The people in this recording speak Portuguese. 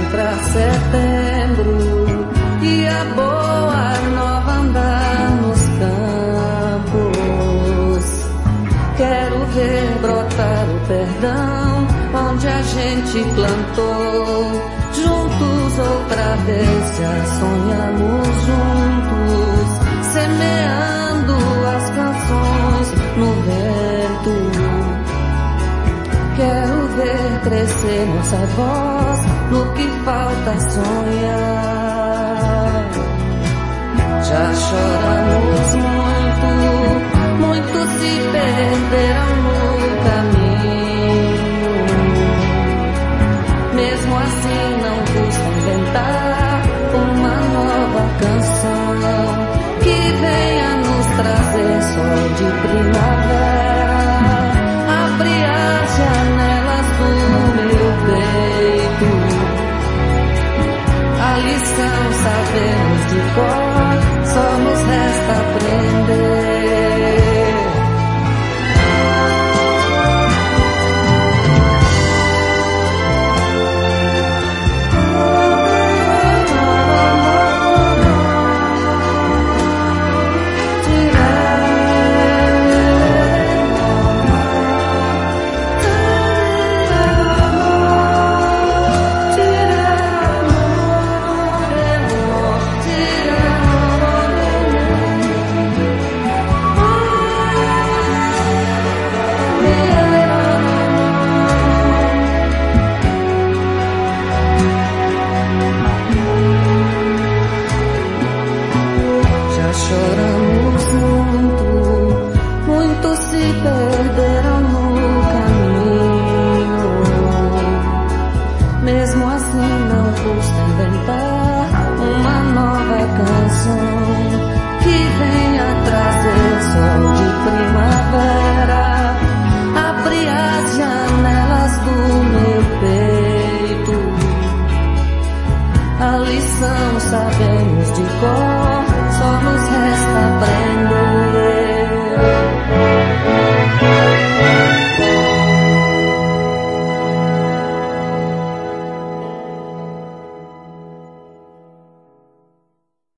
pra setembro e a boa nova andar nos campos. Quero ver brotar o perdão onde a gente plantou. Juntos outra vez já sonhamos juntos, semeando as canções no vento. Quero ver crescer nossa voz no que falta sonhar. Já choramos muito, muito se perderá.